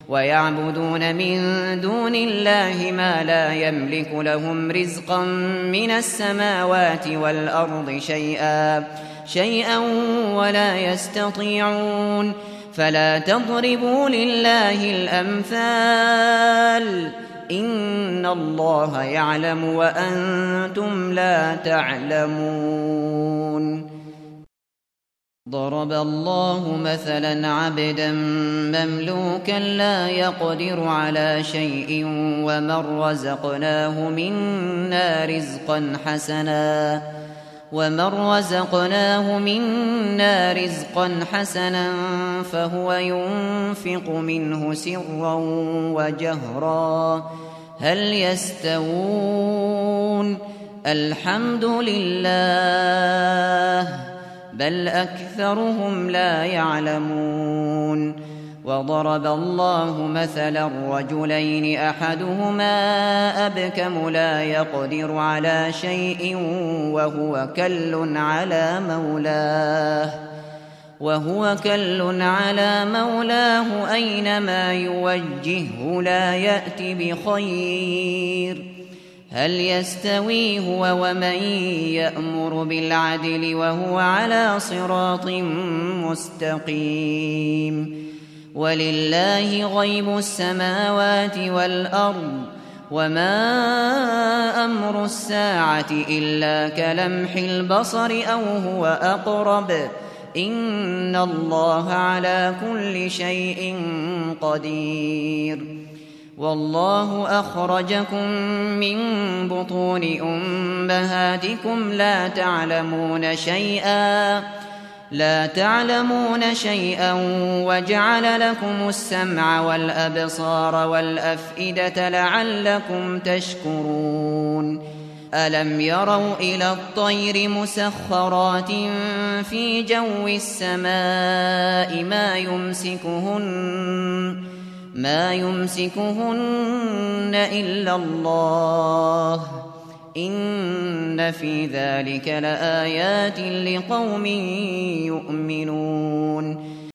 ويعبدون من دون الله ما لا يملك لهم رزقا من السماوات والأرض شيئا ولا يستطيعون. فلا تضربوا لله الأمثال، إن الله يعلم وأنتم لا تعلمون. ضرب الله مثلا عبدا مملوكا لا يقدر على شيء ومن رزقناه منا رزقا حسنا فهو ينفق منه سرا وجهرا هل يستوون؟ الحمد لله بل أكثرهم لا يعلمون. وضرب الله مثلا رجلين أحدهما أبكم لا يقدر على شيء وهو كل على مولاه أينما يوجهه لا يأت بخير. هل يستوي هو ومن يأمر بالعدل وهو على صراط مستقيم؟ ولله غيب السماوات والأرض وما أمر الساعة إلا كلمح البصر أو هو أقرب إن الله على كل شيء قدير. والله أخرجكم من بطون أمهاتكم لا تعلمون شيئا وجعل لكم السمع والأبصار والأفئدة لعلكم تشكرون. ألم يروا إلى الطير مسخرات في جو السماء ما يمسكهن إلا الله إن في ذلك لآيات لقوم يؤمنون.